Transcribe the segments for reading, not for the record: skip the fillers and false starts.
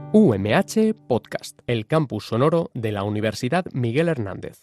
UMH Podcast, el campus sonoro de la Universidad Miguel Hernández.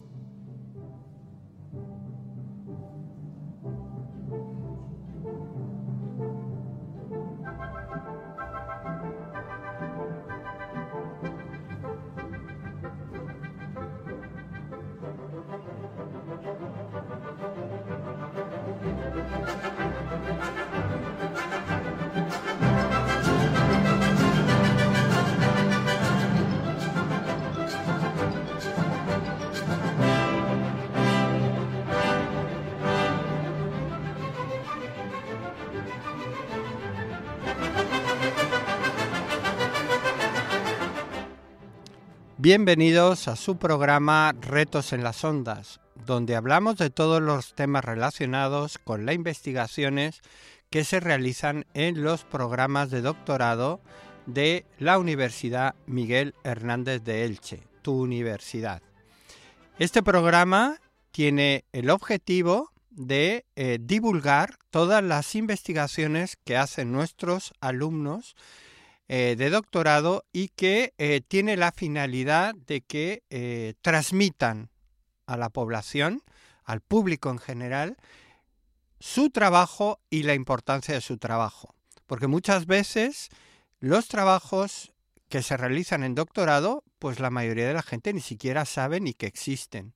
Bienvenidos a su programa Retos en las Ondas, donde hablamos de todos los temas relacionados con las investigaciones que se realizan en los programas de doctorado de la Universidad Miguel Hernández de Elche, tu universidad. Este programa tiene el objetivo de divulgar todas las investigaciones que hacen nuestros alumnos de doctorado y que tiene la finalidad de que transmitan a la población, al público en general, su trabajo y la importancia de su trabajo. Porque muchas veces los trabajos que se realizan en doctorado, pues la mayoría de la gente ni siquiera sabe ni que existen.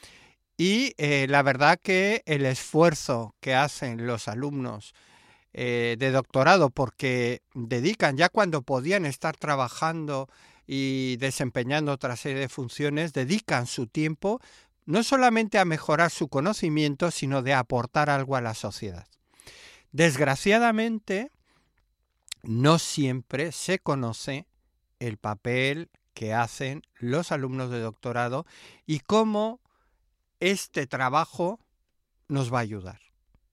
Y la verdad que el esfuerzo que hacen los alumnos de doctorado, porque dedican, ya cuando podían estar trabajando y desempeñando otra serie de funciones, dedican su tiempo no solamente a mejorar su conocimiento, sino de aportar algo a la sociedad. Desgraciadamente, no siempre se conoce el papel que hacen los alumnos de doctorado y cómo este trabajo nos va a ayudar.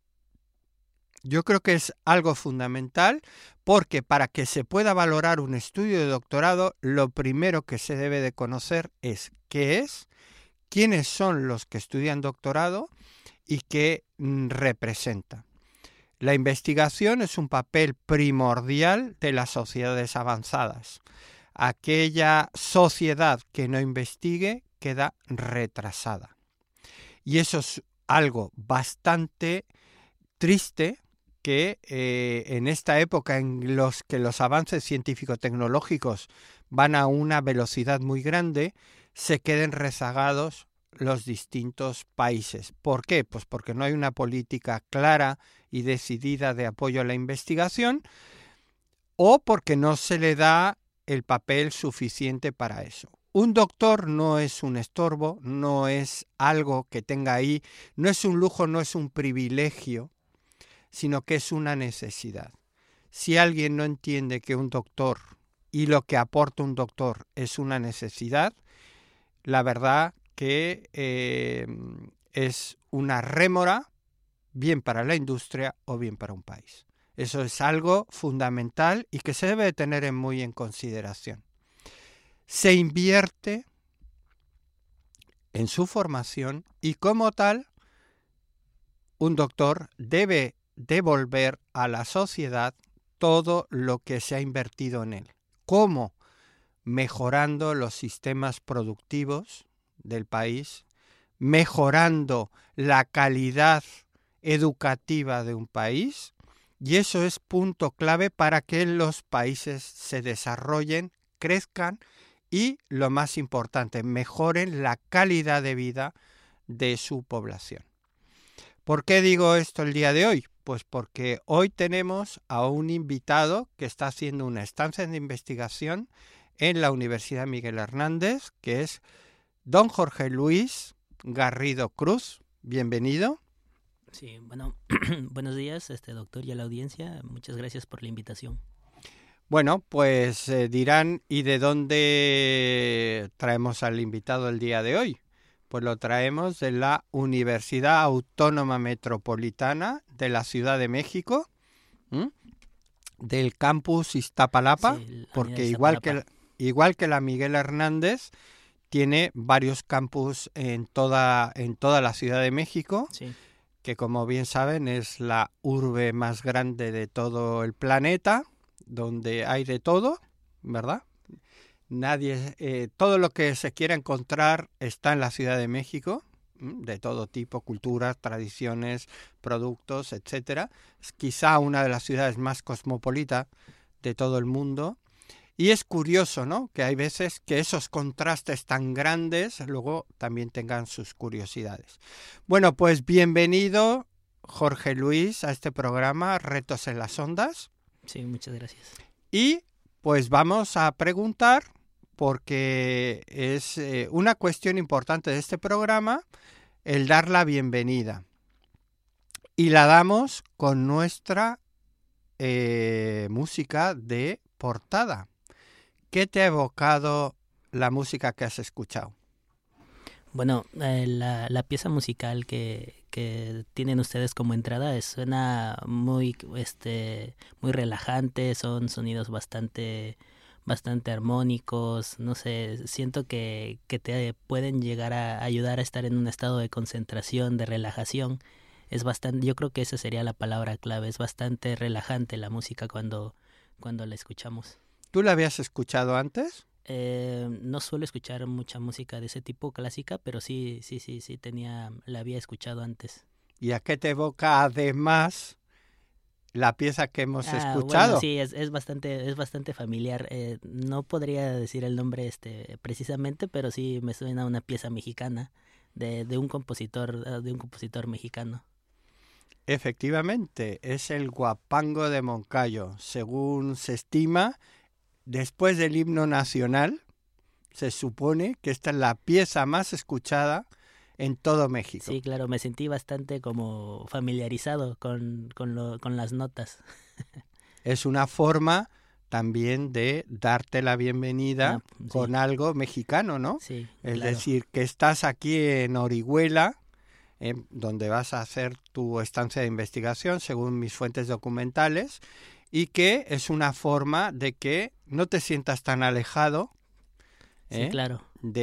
Yo creo que es algo fundamental porque para que se pueda valorar un estudio de doctorado, lo primero que se debe de conocer es qué es, quiénes son los que estudian doctorado y qué representa. La investigación es un papel primordial de las sociedades avanzadas. Aquella sociedad que no investigue queda retrasada. Y eso es algo bastante triste, que en esta época en los que los avances científico-tecnológicos van a una velocidad muy grande, se queden rezagados los distintos países. ¿Por qué? Pues porque no hay una política clara y decidida de apoyo a la investigación o porque no se le da el papel suficiente para eso. Un doctor no es un estorbo, no es algo que tenga ahí, no es un lujo, no es un privilegio, sino que es una necesidad. Si alguien no entiende que un doctor y lo que aporta un doctor es una necesidad, la verdad que es una rémora, bien para la industria o bien para un país. Eso es algo fundamental y que se debe de tener muy en consideración. Se invierte en su formación y como tal, un doctor debe devolver a la sociedad todo lo que se ha invertido en él. ¿Cómo? Mejorando los sistemas productivos del país, mejorando la calidad educativa de un país, y eso es punto clave para que los países se desarrollen, crezcan y, lo más importante, mejoren la calidad de vida de su población. ¿Por qué digo esto el día de hoy? Pues porque hoy tenemos a un invitado que está haciendo una estancia de investigación en la Universidad Miguel Hernández, que es don Jorge Luis Garrido Cruz. Bienvenido. Sí, bueno, buenos días, doctor, y a la audiencia. Muchas gracias por la invitación. Bueno, pues dirán, ¿y de dónde traemos al invitado el día de hoy? Pues lo traemos de la Universidad Autónoma Metropolitana de la Ciudad de México, del campus Iztapalapa, sí, porque igual que la Miguel Hernández, tiene varios campus en toda la Ciudad de México, sí, que como bien saben es la urbe más grande de todo el planeta, donde hay de todo, ¿verdad? Todo lo que se quiera encontrar está en la Ciudad de México, de todo tipo, culturas, tradiciones, productos, etcétera. Es quizá una de las ciudades más cosmopolitas de todo el mundo. Y es curioso, ¿no?, que hay veces que esos contrastes tan grandes luego también tengan sus curiosidades. Bueno, pues bienvenido, Jorge Luis, a este programa Retos en las Ondas. Sí, muchas gracias. Y pues vamos a preguntar, porque es una cuestión importante de este programa, el dar la bienvenida. Y la damos con nuestra música de portada. ¿Qué te ha evocado la música que has escuchado? Bueno, la pieza musical que tienen ustedes como entrada suena muy relajante, son sonidos bastante armónicos, no sé, siento que te pueden llegar a ayudar a estar en un estado de concentración, de relajación. Yo creo que esa sería la palabra clave, es bastante relajante la música cuando la escuchamos. ¿Tú la habías escuchado antes? No suelo escuchar mucha música de ese tipo clásica, pero sí, la había escuchado antes. ¿Y a qué te evoca además la pieza que hemos escuchado? Bueno, sí, es bastante familiar. No podría decir el nombre precisamente, pero sí me suena a una pieza mexicana de un compositor mexicano. Efectivamente, es el Guapango de Moncayo. Según se estima, después del himno nacional, se supone que esta es la pieza más escuchada en todo México. Sí, claro, me sentí bastante como familiarizado con las notas. Es una forma también de darte la bienvenida sí, con algo mexicano, ¿no? Sí, es claro. decir, que estás aquí en Orihuela, donde vas a hacer tu estancia de investigación, según mis fuentes documentales, y que es una forma de que no te sientas tan alejado sí, claro,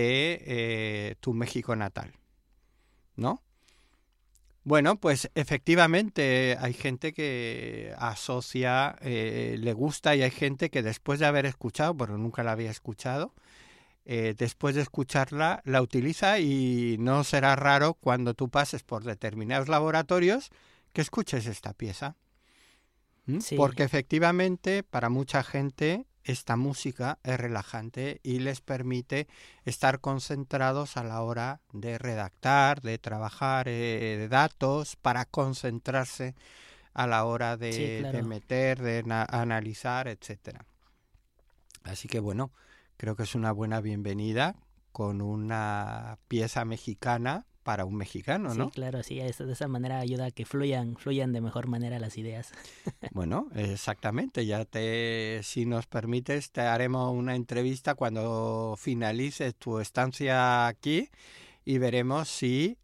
de tu México natal, ¿no? Bueno, pues efectivamente hay gente que asocia, le gusta, y hay gente que después de haber escuchado, pero nunca la había escuchado, después de escucharla la utiliza, y no será raro cuando tú pases por determinados laboratorios que escuches esta pieza. sí. Porque efectivamente para mucha gente esta música es relajante y les permite estar concentrados a la hora de redactar, de trabajar datos, para concentrarse a la hora de, Sí, claro. de meter, de analizar, etcétera. Así que bueno, creo que es una buena bienvenida con una pieza mexicana para un mexicano, ¿no? Sí, claro, sí, de esa manera ayuda a que fluyan de mejor manera las ideas. Bueno, exactamente, si nos permites, te haremos una entrevista cuando finalices tu estancia aquí y veremos si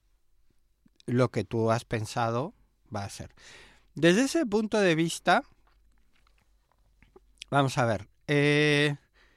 lo que tú has pensado va a ser. Desde ese punto de vista, vamos a ver, ¿qué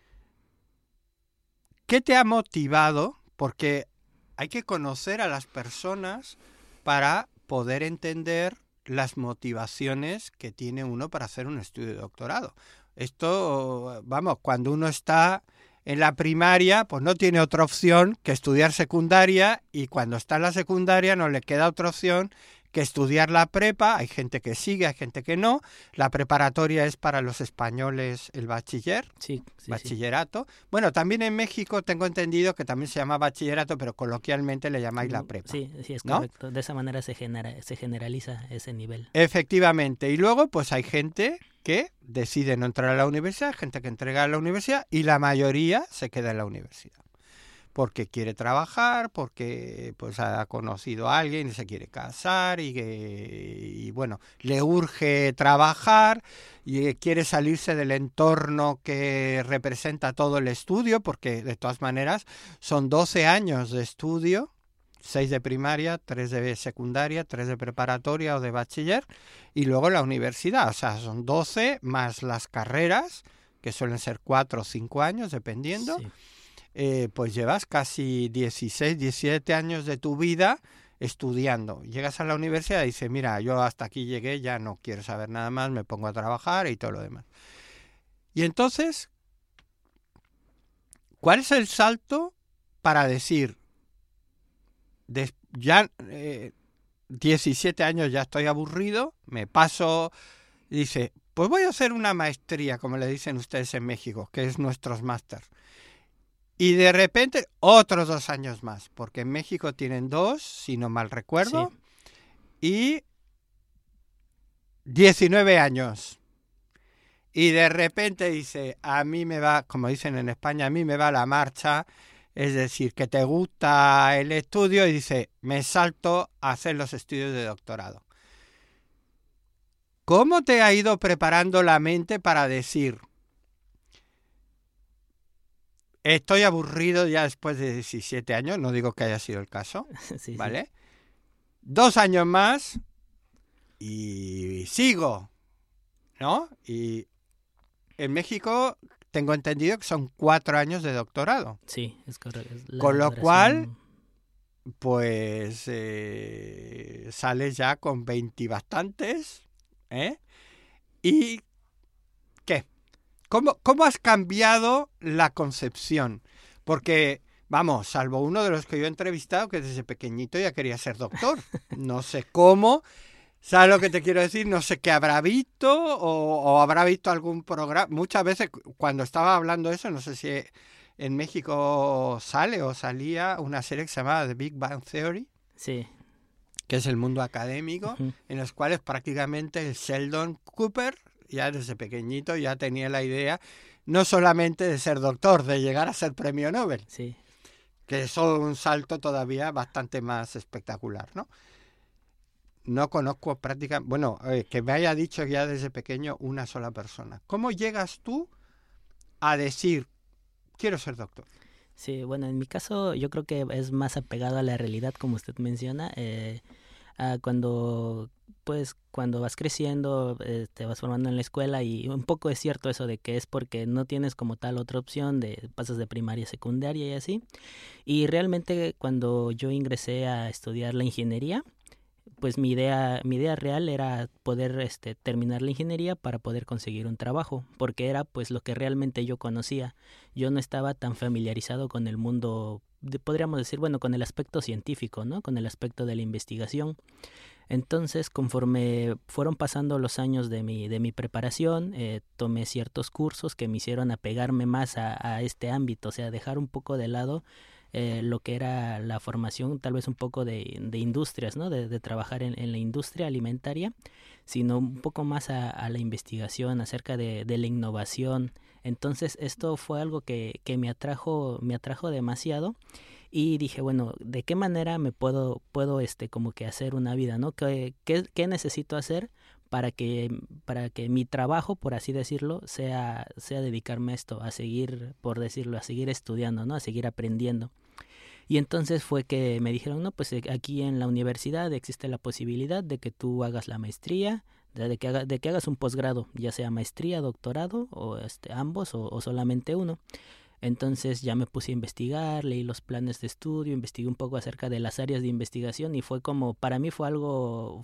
te ha motivado? Porque hay que conocer a las personas para poder entender las motivaciones que tiene uno para hacer un estudio de doctorado. Esto, vamos, cuando uno está en la primaria, pues no tiene otra opción que estudiar secundaria, y cuando está en la secundaria no le queda otra opción que estudiar la prepa. Hay gente que sigue, hay gente que no. La preparatoria es para los españoles el bachiller, bachillerato. Sí. Bueno, también en México tengo entendido que también se llama bachillerato, pero coloquialmente le llamáis la prepa. Sí, es ¿no? correcto. De esa manera se generaliza ese nivel. Efectivamente. Y luego pues hay gente que decide no entrar a la universidad, gente que entrega a la universidad, y la mayoría se queda en la universidad. Porque quiere trabajar, porque pues ha conocido a alguien y se quiere casar, y bueno, le urge trabajar y quiere salirse del entorno que representa todo el estudio, porque de todas maneras son 12 años de estudio, 6 de primaria, 3 de secundaria, 3 de preparatoria o de bachiller, y luego la universidad. O sea, son 12 más las carreras, que suelen ser 4 o 5 años, dependiendo. Sí. Pues llevas casi 16, 17 años de tu vida estudiando. Llegas a la universidad y dices, mira, yo hasta aquí llegué, ya no quiero saber nada más, me pongo a trabajar y todo lo demás. Y entonces, ¿Cuál es el salto para decir, ya 17 años ya estoy aburrido, me paso, dice, pues voy a hacer una maestría, como le dicen ustedes en México, que es nuestros máster. Y de repente otros 2 años más, porque en México tienen 2, si no mal recuerdo, sí. Y 19 años. Y de repente dice, a mí me va, como dicen en España, a mí me va la marcha, es decir, que te gusta el estudio y dice, me salto a hacer los estudios de doctorado. ¿Cómo te ha ido preparando la mente para decir, estoy aburrido ya después de 17 años, no digo que haya sido el caso, Sí, ¿vale? 2 años más y sigo, ¿no? Y en México tengo entendido que son 4 años de doctorado. Sí, es correcto. Con lo cual, pues sales ya con 20 y bastantes, ¿eh? ¿Y qué? ¿Cómo has cambiado la concepción? Porque, vamos, salvo uno de los que yo he entrevistado, que desde pequeñito ya quería ser doctor. No sé cómo, ¿sabes lo que te quiero decir? No sé qué habrá visto o habrá visto algún programa. Muchas veces cuando estaba hablando eso, no sé si en México sale o salía una serie que se llamaba The Big Bang Theory. Sí. Que es el mundo académico, en los cuales prácticamente el Sheldon Cooper ya desde pequeñito ya tenía la idea no solamente de ser doctor, de llegar a ser premio Nobel. Sí. Que es un salto todavía bastante más espectacular, ¿no? No conozco prácticamente, bueno, que me haya dicho ya desde pequeño una sola persona. ¿Cómo llegas tú a decir, quiero ser doctor? Sí, bueno, en mi caso yo creo que es más apegado a la realidad, como usted menciona. Cuando vas creciendo, te vas formando en la escuela y un poco es cierto eso de que es porque no tienes como tal otra opción, pasas de primaria a secundaria y así. Y realmente cuando yo ingresé a estudiar la ingeniería, pues mi idea real era poder terminar la ingeniería para poder conseguir un trabajo, porque era pues lo que realmente yo conocía. Yo no estaba tan familiarizado con el mundo, podríamos decir, bueno, con el aspecto científico, ¿no? Con el aspecto de la investigación. Entonces, conforme fueron pasando los años de mi preparación, tomé ciertos cursos que me hicieron apegarme más a este ámbito, o sea, dejar un poco de lado lo que era la formación, tal vez un poco de industrias, ¿no? De trabajar en la industria alimentaria, sino un poco más a la investigación acerca de la innovación. Entonces, esto fue algo que me atrajo demasiado. Y dije, bueno, ¿de qué manera me puedo como que hacer una vida, ¿no? ¿Qué necesito hacer para que mi trabajo, por así decirlo, sea dedicarme a esto, a seguir, por decirlo, a seguir estudiando, ¿no? A seguir aprendiendo. Y entonces fue que me dijeron, no, pues aquí en la universidad existe la posibilidad de que tú hagas la maestría, de que hagas un posgrado, ya sea maestría, doctorado, o ambos, o solamente uno. Entonces ya me puse a investigar, leí los planes de estudio, investigué un poco acerca de las áreas de investigación y fue como, para mí fue algo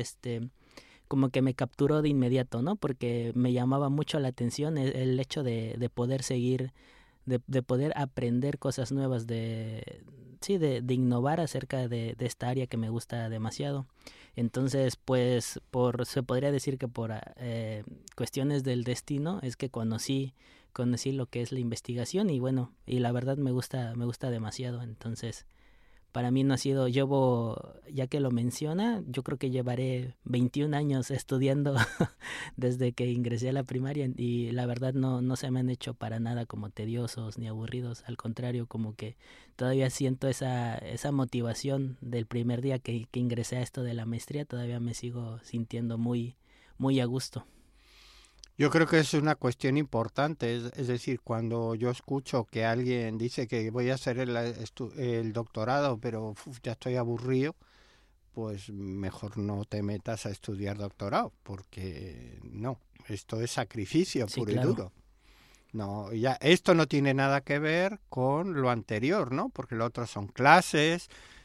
como que me capturó de inmediato, ¿no? Porque me llamaba mucho la atención el hecho de poder seguir, de poder aprender cosas nuevas, de innovar acerca de esta área que me gusta demasiado. Entonces, pues, se podría decir que por cuestiones del destino es que conocí lo que es la investigación y bueno, y la verdad me gusta demasiado. Entonces, para mí no ha sido, ya que lo menciona, yo creo que llevaré 21 años estudiando desde que ingresé a la primaria y la verdad no se me han hecho para nada como tediosos ni aburridos, al contrario, como que todavía siento esa motivación del primer día que ingresé a esto de la maestría, todavía me sigo sintiendo muy, muy a gusto. Yo creo que es una cuestión importante, es decir, cuando yo escucho que alguien dice que voy a hacer el doctorado, pero ya estoy aburrido, pues mejor no te metas a estudiar doctorado, porque no, esto es sacrificio Sí, puro claro. y duro. No, esto no tiene nada que ver con lo anterior, ¿no? Porque lo otro son clases,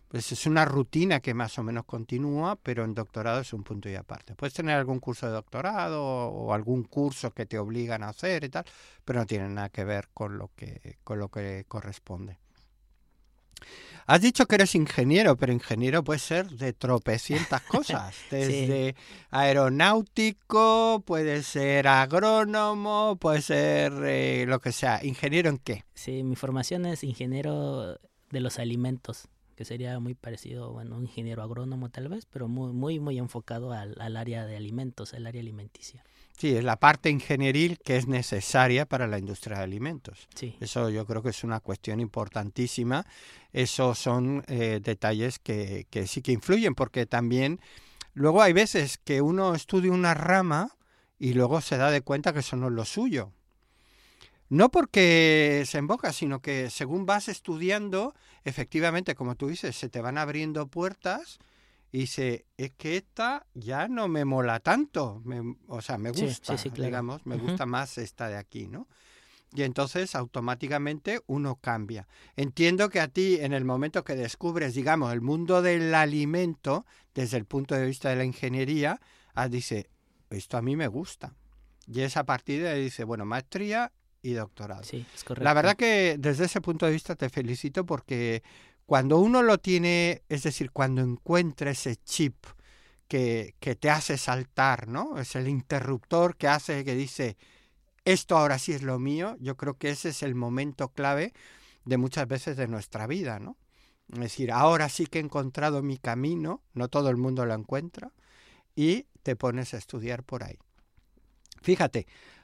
Pues es una rutina que más o menos continúa, pero en doctorado es un punto y aparte. Puedes tener algún curso de doctorado o algún curso que te obligan a hacer y tal, pero no tiene nada que ver con lo que corresponde. Has dicho que eres ingeniero, pero ingeniero puede ser de tropecientas cosas. Desde aeronáutico, puede ser agrónomo, puede ser lo que sea. ¿Ingeniero en qué? Sí, mi formación es ingeniero de los alimentos, que sería muy parecido, bueno, un ingeniero agrónomo tal vez, pero muy enfocado al área de alimentos, al área alimenticia. Sí, es la parte ingenieril que es necesaria para la industria de alimentos. Sí. Eso yo creo que es una cuestión importantísima. Esos son detalles que sí que influyen, porque también luego hay veces que uno estudia una rama y luego se da de cuenta que eso no es lo suyo. No porque se emboca, sino que según vas estudiando, efectivamente, como tú dices, se te van abriendo puertas. Y dice, es que esta ya no me mola tanto, me gusta, sí, claro. digamos, me gusta más esta de aquí, ¿no? Y entonces automáticamente uno cambia. Entiendo que a ti, en el momento que descubres, digamos, el mundo del alimento, desde el punto de vista de la ingeniería, dice, esto a mí me gusta. Y es a partir de ahí, dice, bueno, maestría y doctorado. Sí, es correcto. La verdad que desde ese punto de vista te felicito porque cuando uno lo tiene, es decir, cuando encuentra ese chip que te hace saltar, ¿no? Es el interruptor que hace que dice, esto ahora sí es lo mío. Yo creo que ese es el momento clave de muchas veces de nuestra vida, ¿no? Es decir, ahora sí que he encontrado mi camino, no todo el mundo lo encuentra, y te pones a estudiar por ahí. Fíjate,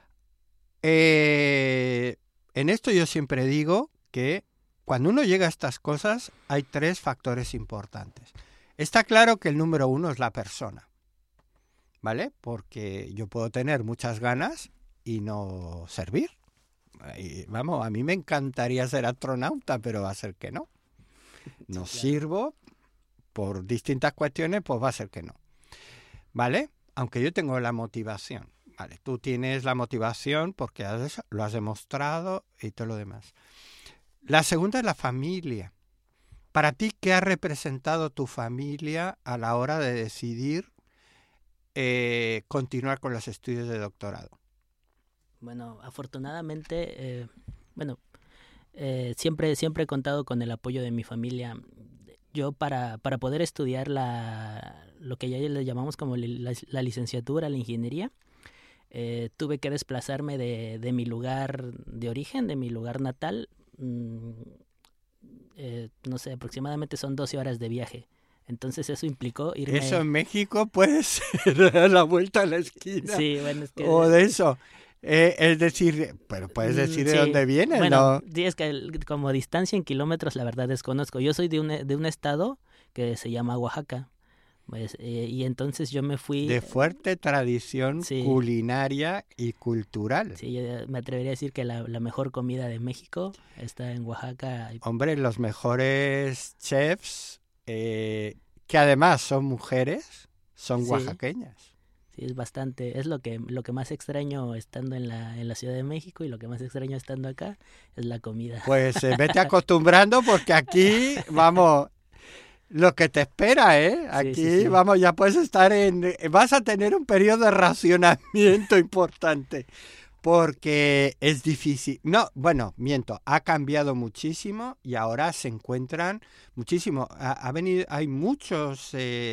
en esto yo siempre digo que cuando uno llega a estas cosas, hay 3 factores importantes. Está claro que el número 1 es la persona, ¿vale? Porque yo puedo tener muchas ganas y no servir. Y, vamos, a mí me encantaría ser astronauta, pero va a ser que no. No Sí, claro. sirvo por distintas cuestiones, pues va a ser que no. ¿Vale? Aunque yo tengo la motivación. Vale, tú tienes la motivación porque lo has demostrado y todo lo demás. La segunda es la familia. Para ti, ¿qué ha representado tu familia a la hora de decidir continuar con los estudios de doctorado? Bueno, afortunadamente, siempre he contado con el apoyo de mi familia. Yo para poder estudiar lo que ya le llamamos como la licenciatura, la ingeniería, tuve que desplazarme de mi lugar de origen, de mi lugar natal. No sé, aproximadamente son 12 horas de viaje. Entonces eso implicó irme... Eso en México puede ser a la vuelta a la esquina. Sí, bueno, es que... O de eso. Es decir, pero puedes decir de sí. dónde vienes, bueno, ¿no? Sí, es que como distancia en kilómetros, la verdad desconozco. Yo soy de un estado que se llama Oaxaca. Pues, y entonces yo me fui... De fuerte tradición Sí. culinaria y cultural. Sí, yo me atrevería a decir que la mejor comida de México está en Oaxaca. Hombre, los mejores chefs, que además son mujeres, son Sí. oaxaqueñas. Sí, es bastante, es lo que más extraño estando en la Ciudad de México, y lo que más extraño estando acá es la comida. Pues vete acostumbrando porque aquí, vamos, lo que te espera, ¿eh? Aquí, Sí. vamos, ya puedes estar vas a tener un periodo de racionamiento importante. Porque es difícil. No, bueno, miento, ha cambiado muchísimo y ahora se encuentran muchísimo. Hay muchos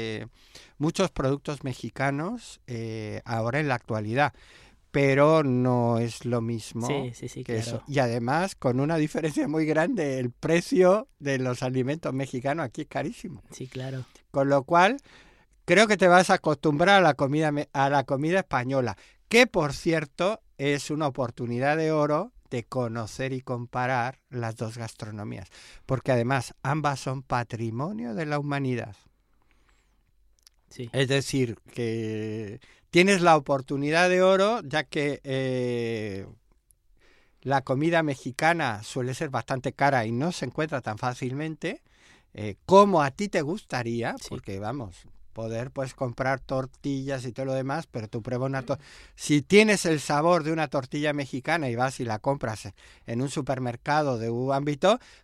productos mexicanos ahora en la actualidad, pero no es lo mismo Sí, que claro. eso. Y además, con una diferencia muy grande, el precio de los alimentos mexicanos aquí es carísimo. Sí, claro. Con lo cual, creo que te vas a acostumbrar a la comida española, que por cierto es una oportunidad de oro de conocer y comparar las dos gastronomías, porque además ambas son patrimonio de la humanidad. Sí. Es decir, que tienes la oportunidad de oro, ya que la comida mexicana suele ser bastante cara y no se encuentra tan fácilmente como a ti te gustaría, Sí. porque vamos, poder pues comprar tortillas y todo lo demás, pero tú pruebas si tienes el sabor de una tortilla mexicana y vas y la compras en un supermercado de un ámbito,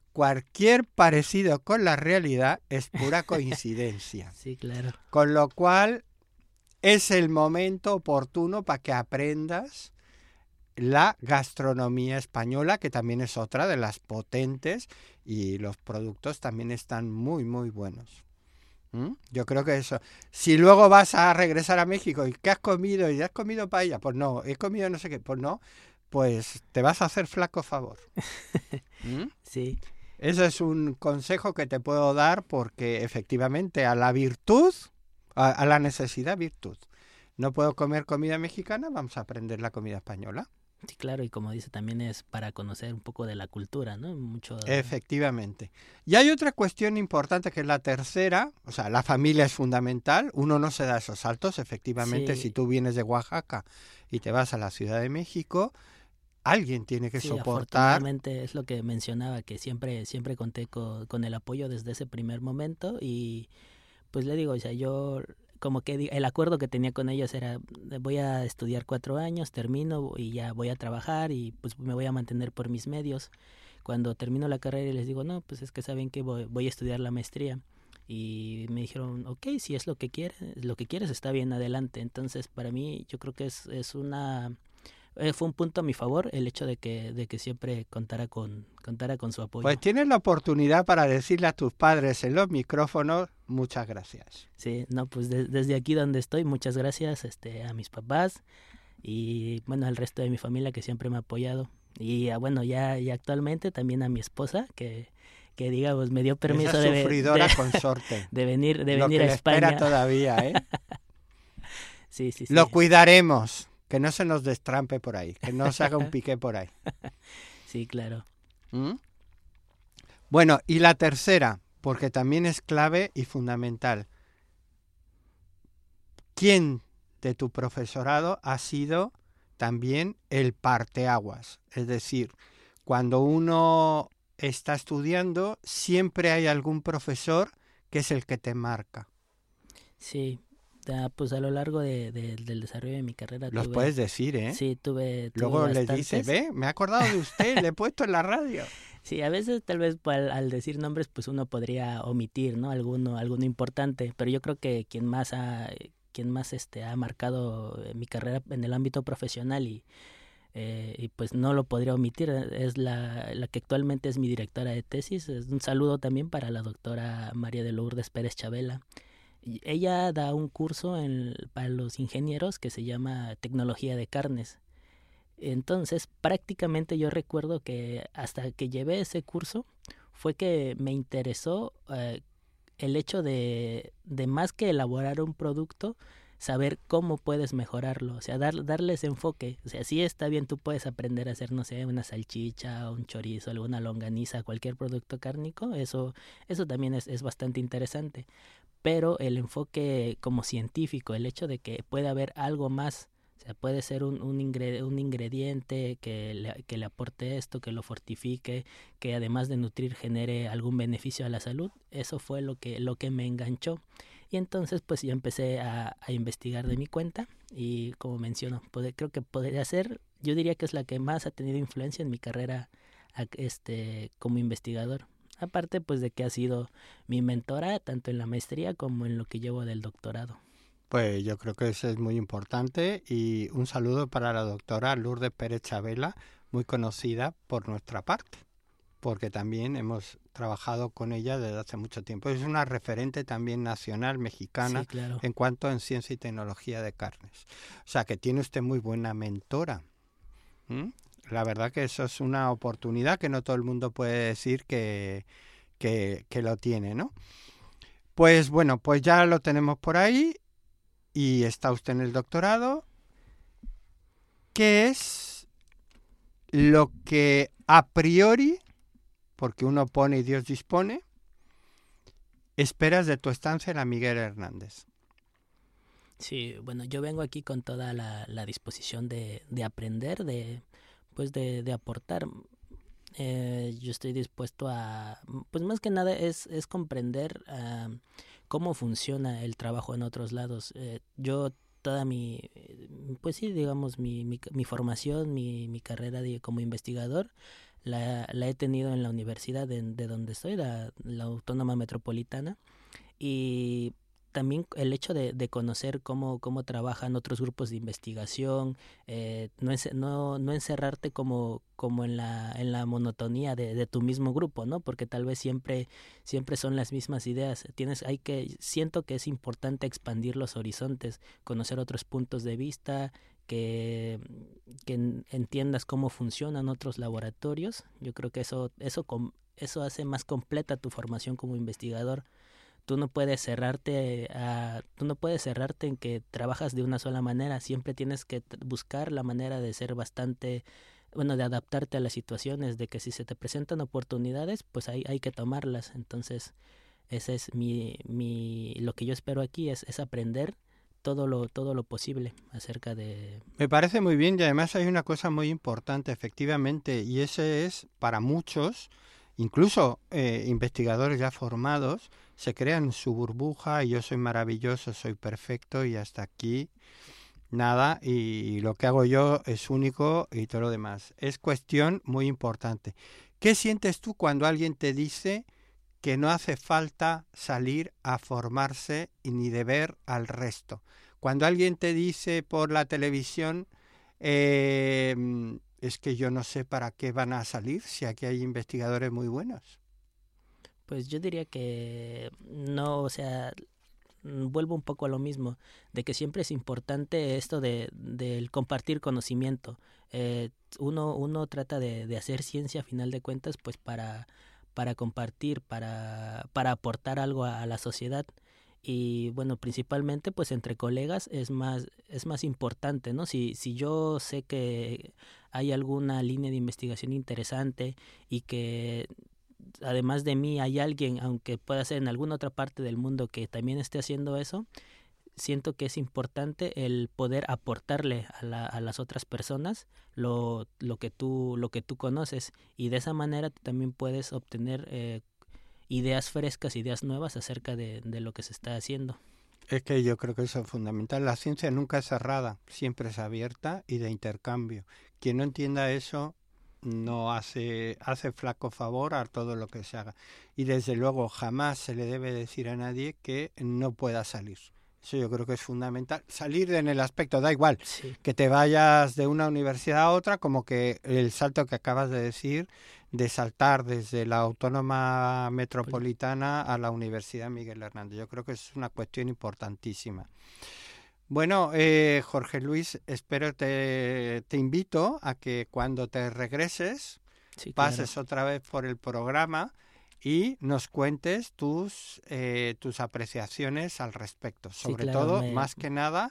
cualquier parecido con la realidad es pura coincidencia. Sí, claro. Con lo cual es el momento oportuno para que aprendas la gastronomía española, que también es otra de las potentes, y los productos también están muy, muy buenos. Yo creo que eso. Si luego vas a regresar a México y ¿qué has comido? ¿Y has comido paella? Pues no, he comido no sé qué. Pues no, pues te vas a hacer flaco favor. Sí. Ese es un consejo que te puedo dar, porque efectivamente a la virtud, a la necesidad virtud. No puedo comer comida mexicana, vamos a aprender la comida española. Sí, claro, y como dice, también es para conocer un poco de la cultura, ¿no? Mucho. Efectivamente. Y hay otra cuestión importante, que es la tercera, o sea, la familia es fundamental, uno no se da esos saltos, efectivamente, Sí. Si tú vienes de Oaxaca y te vas a la Ciudad de México, alguien tiene que Sí, soportar. afortunadamente es lo que mencionaba, que siempre conté con el apoyo desde ese primer momento, y pues le digo, o sea, yo como que el acuerdo que tenía con ellos era: voy a estudiar 4 años, termino y ya voy a trabajar y pues me voy a mantener por mis medios. Cuando termino la carrera y les digo: no, pues es que saben que voy a estudiar la maestría. Y me dijeron: ok, si es lo que quieres está bien, adelante. Entonces para mí yo creo que fue un punto a mi favor el hecho de que siempre contara con su apoyo. Pues tienes la oportunidad para decirle a tus padres en los micrófonos muchas gracias. Sí, no, pues desde aquí donde estoy, muchas gracias a mis papás y bueno, al resto de mi familia que siempre me ha apoyado. Y bueno, ya actualmente también a mi esposa que digamos me dio permiso Esa sufridora consorte. de venir Lo que a le España. espera todavía, ¿eh? Sí. Lo cuidaremos, que no se nos destrampe por ahí, que no se haga un piqué por ahí. Sí, claro. Bueno, y la tercera, porque también es clave y fundamental. ¿Quién de tu profesorado ha sido también el parteaguas? Es decir, cuando uno está estudiando, siempre hay algún profesor que es el que te marca. Sí, pues a lo largo del desarrollo de mi carrera Los puedes decir, ¿eh? Sí, tuve Luego le bastantes. dices: ve, me he acordado de usted, le he puesto en la radio. Sí, a veces tal vez al decir nombres pues uno podría omitir, ¿no? Alguno importante, pero yo creo que quien más ha marcado mi carrera en el ámbito profesional y pues no lo podría omitir, es la que actualmente es mi directora de tesis. Un saludo también para la doctora María de Lourdes Pérez Chabela. Ella da un curso para los ingenieros que se llama Tecnología de Carnes. Entonces, prácticamente yo recuerdo que hasta que llevé ese curso fue que me interesó el hecho de más que elaborar un producto, saber cómo puedes mejorarlo, o sea, darle ese enfoque. O sea, sí está bien, tú puedes aprender a hacer, no sé, una salchicha, un chorizo, alguna longaniza, cualquier producto cárnico, eso también es bastante interesante. Pero el enfoque como científico, el hecho de que puede haber algo más, o sea, puede ser un ingrediente que le aporte esto, que lo fortifique, que además de nutrir genere algún beneficio a la salud, eso fue lo que me enganchó. Y entonces pues yo empecé a investigar de mi cuenta y como menciono, creo que podría ser, yo diría que es la que más ha tenido influencia en mi carrera como investigador. Aparte pues de que ha sido mi mentora tanto en la maestría como en lo que llevo del doctorado. Pues yo creo que eso es muy importante, y un saludo para la doctora Lourdes Pérez Chabela, muy conocida por nuestra parte, porque también hemos trabajado con ella desde hace mucho tiempo. Es una referente también nacional mexicana, sí, claro, en cuanto en ciencia y tecnología de carnes. O sea que tiene usted muy buena mentora. La verdad que eso es una oportunidad que no todo el mundo puede decir que lo tiene, ¿no? Pues bueno, pues ya lo tenemos por ahí. Y está usted en el doctorado. ¿Qué es lo que a priori, porque uno pone y Dios dispone, esperas de tu estancia en la Miguel Hernández? Sí, bueno, yo vengo aquí con toda la disposición de aprender, de aportar. Yo estoy dispuesto a, pues más que nada es comprender cómo funciona el trabajo en otros lados. Yo toda pues sí, digamos, mi formación, mi carrera como investigador la he tenido en la universidad de donde estoy, la Autónoma Metropolitana, y también el hecho de conocer cómo trabajan otros grupos de investigación, no encerrarte como en la monotonía de tu mismo grupo, ¿no? Porque tal vez siempre son las mismas ideas. Siento que es importante expandir los horizontes, conocer otros puntos de vista, que entiendas cómo funcionan otros laboratorios. Yo creo que eso hace más completa tu formación como investigador. Tú no puedes cerrarte en que trabajas de una sola manera. Siempre tienes que buscar la manera de ser de adaptarte a las situaciones, de que si se te presentan oportunidades, pues hay que tomarlas. Entonces, ese es lo que yo espero aquí, es aprender todo lo posible acerca de... Me parece muy bien, y además hay una cosa muy importante, efectivamente, y ese es, para muchos, incluso investigadores ya formados, se crean su burbuja y yo soy maravilloso, soy perfecto y hasta aquí nada, y lo que hago yo es único y todo lo demás. Es cuestión muy importante. ¿Qué sientes tú cuando alguien te dice que no hace falta salir a formarse y ni de ver al resto? Cuando alguien te dice por la televisión, es que yo no sé para qué van a salir si aquí hay investigadores muy buenos. Pues yo diría que no, o sea, vuelvo un poco a lo mismo, de que siempre es importante esto del compartir conocimiento. Uno trata de hacer ciencia a final de cuentas, pues para compartir, para aportar algo a la sociedad. Y bueno, principalmente pues entre colegas es más importante, ¿no? Si yo sé que hay alguna línea de investigación interesante y que además de mí hay alguien, aunque pueda ser en alguna otra parte del mundo, que también esté haciendo eso, siento que es importante el poder aportarle a las otras personas lo que tú conoces, y de esa manera tú también puedes obtener ideas frescas, ideas nuevas acerca de lo que se está haciendo. Es que yo creo que eso es fundamental. La ciencia nunca es cerrada, siempre es abierta y de intercambio. Quien no entienda eso no hace flaco favor a todo lo que se haga. Y desde luego jamás se le debe decir a nadie que no pueda salir. Eso yo creo que es fundamental. Salir en el aspecto, da igual, sí, que te vayas de una universidad a otra, como que el salto que acabas de decir, de saltar desde la Autónoma Metropolitana a la Universidad Miguel Hernández. Yo creo que es una cuestión importantísima. Bueno, Jorge Luis, espero te invito a que cuando te regreses sí, pases claro, otra vez por el programa y nos cuentes tus apreciaciones al respecto. Sobre sí, claro, todo, más que nada,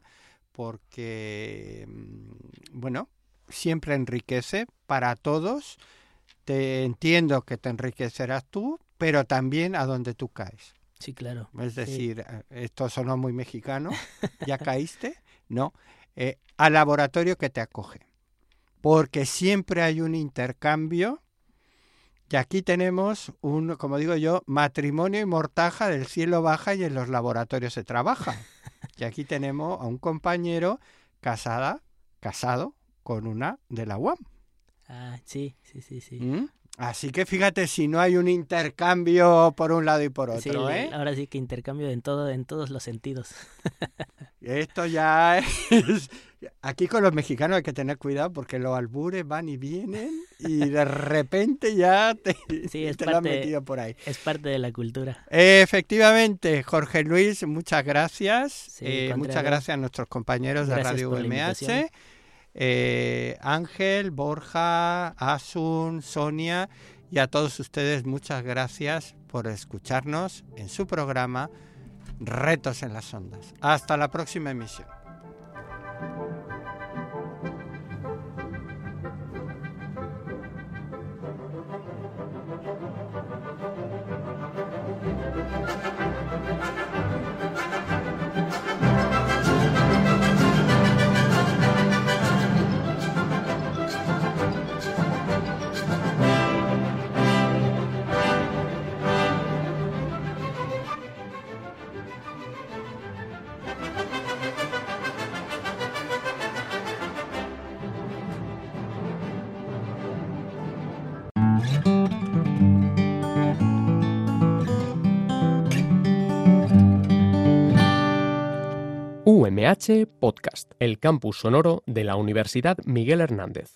porque, bueno, siempre enriquece para todos. Te entiendo que te enriquecerás tú, pero también a donde tú caes. sí, claro. Es decir, sí. esto sonó muy mexicano, ¿ya caíste? No, al laboratorio que te acoge, porque siempre hay un intercambio, y aquí tenemos como digo yo, matrimonio y mortaja, del cielo baja y en los laboratorios se trabaja. Y aquí tenemos a un compañero casado con una de la UAM. Ah, sí. ¿Mm? Así que fíjate si no hay un intercambio por un lado y por otro, sí, ahora sí que intercambio en todos los sentidos. Esto ya es... Aquí con los mexicanos hay que tener cuidado porque los albures van y vienen y de repente ya te lo han metido por ahí. Es parte de la cultura. Efectivamente, Jorge Luis, muchas gracias. Sí, muchas gracias a nuestros compañeros de Radio UMH. Ángel, Borja, Asun, Sonia y a todos ustedes muchas gracias por escucharnos en su programa Retos en las Ondas. Hasta la próxima emisión. UMH Podcast, el campus sonoro de la Universidad Miguel Hernández.